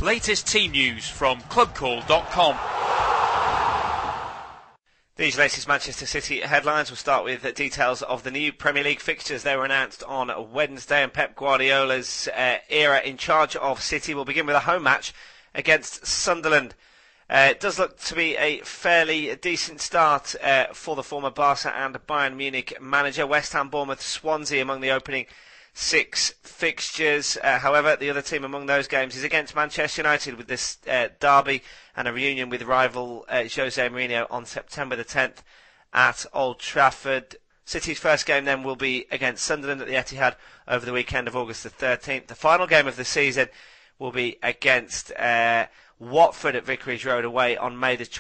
Latest team news from clubcall.com. These latest Manchester City headlines will start with details of the new Premier League fixtures. They were announced on Wednesday, and Pep Guardiola's era in charge of City will begin with a home match against Sunderland. It does look to be a fairly decent start for the former Barca and Bayern Munich manager. West Ham, Bournemouth, Swansea among the opening 6 fixtures. However, the other team among those games is against Manchester United, with this derby and a reunion with rival Jose Mourinho on September the 10th at Old Trafford. City's first game then will be against Sunderland at the Etihad over the weekend of August the 13th. The final game of the season will be against Watford at Vicarage Road away on May the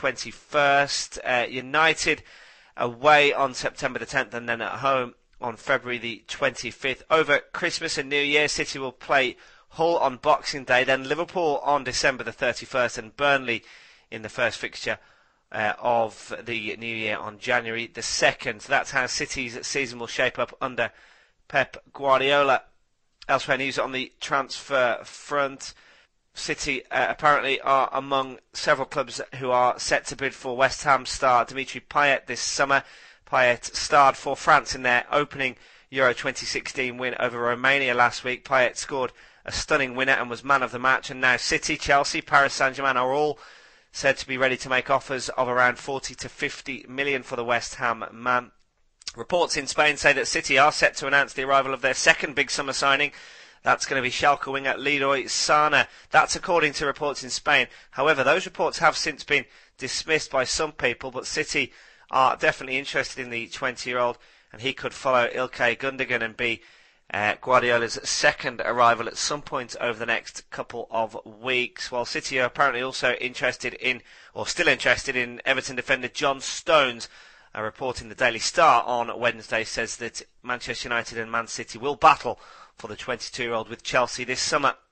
21st. United away on September the 10th, and then at home on February the 25th. Over Christmas and New Year, City will play Hull on Boxing Day, then Liverpool on December the 31st, and Burnley in the first fixture of the New Year on January the 2nd. So that's how City's season will shape up under Pep Guardiola. Elsewhere news on the transfer front. City apparently are among several clubs who are set to bid for West Ham star Dimitri Payet this summer. Payet starred for France in their opening Euro 2016 win over Romania last week. Payet scored a stunning winner and was man of the match, and now City, Chelsea, Paris Saint-Germain are all said to be ready to make offers of around 40 to 50 million for the West Ham man. Reports in Spain say that City are set to announce the arrival of their second big summer signing. That's going to be Schalke winger Leroy Sana. That's according to reports in Spain. However, those reports have since been dismissed by some people, but City are definitely interested in the 20-year-old, and he could follow Ilkay Gundogan and be Guardiola's second arrival at some point over the next couple of weeks. While City are apparently also interested in, or still interested in, Everton defender John Stones. A report in the Daily Star on Wednesday says that Manchester United and Man City will battle for the 22-year-old with Chelsea this summer.